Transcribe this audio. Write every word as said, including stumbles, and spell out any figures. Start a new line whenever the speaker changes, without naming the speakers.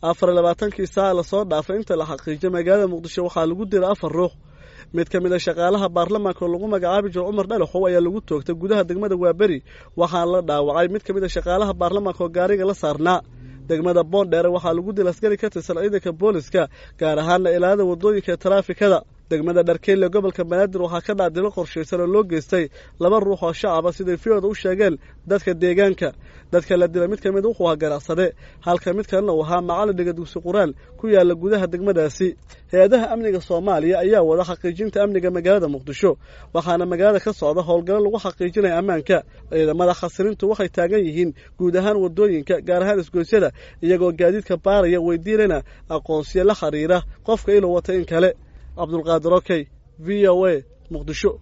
afar iyo labaatankii saac la soo dhaafay inta la xaqiijiyay magaalada Muqdisho waxaa lagu diray afar ruux mid ka mid ah shaqaalaha baarlamaanka oo lagu magacaabi jiray Umar Dhalaxow ayaa lagu toogtay gudaha degmada Waaberi waxaana la dhaawacay mid ka mid ah shaqaalaha baarlamaanka oo gaariga la saarnaa degmada Boondheere waxaa lagu dilay askari ka tirsan ciidanka booliska gaar ahaan ilaalada wadooyinka taraafikada degmada Dharkeyle gobolka Banaadir waxaa ka dhacay dil qorsheysan oo loo geystay laba ruux oo shacab ah sida fiyood u sheegeen dadka deegaanka dadka la dilay mid ka mid ah waa ganacsade halka mid kalena uu ahaa macallin dhiga dugsi Quraan ku yaala gudaha degmadaasi hay'adaha amniga Soomaaliya ayaa wada xaqiijinta amniga magaalada Muqdisho waxaana magaalada ka socda howlgal lagu xaqiijinayo ammaanka ciidamada khasrintu waxay taagan yihiin guud ahaan wadooyinka gaar ahaan isgoysyada iyagoo gaadiidka baaraya weydiinayna aqoonsiyo la xiriira qofka inuu wato in kale Abdul Qaadir Okay V O A Muqdisho